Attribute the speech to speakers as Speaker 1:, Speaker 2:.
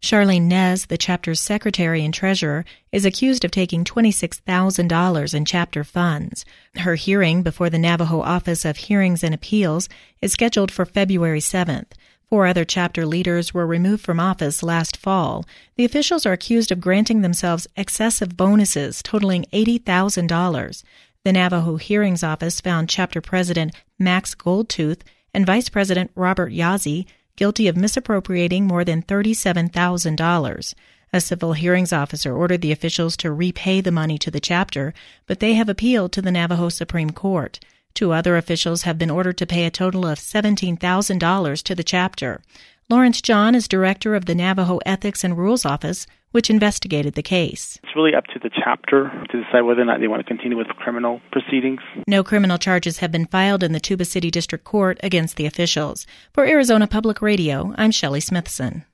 Speaker 1: Charlene Nez, the chapter's secretary and treasurer, is accused of taking $26,000 in chapter funds. Her hearing before the Navajo Office of Hearings and Appeals is scheduled for February 7th. 4 other chapter leaders were removed from office last fall. The officials are accused of granting themselves excessive bonuses totaling $80,000. The Navajo Hearings Office found chapter president Max Goldtooth and vice president Robert Yazzie guilty of misappropriating more than $37,000. A civil hearings officer ordered the officials to repay the money to the chapter, but they have appealed to the Navajo Supreme Court. 2 other officials have been ordered to pay a total of $17,000 to the chapter. Lawrence John is director of the Navajo Ethics and Rules Office, which investigated the case.
Speaker 2: It's really up to the chapter to decide whether or not they want to continue with criminal proceedings.
Speaker 1: No criminal charges have been filed in the Tuba City District Court against the officials. For Arizona Public Radio, I'm Shelley Smithson.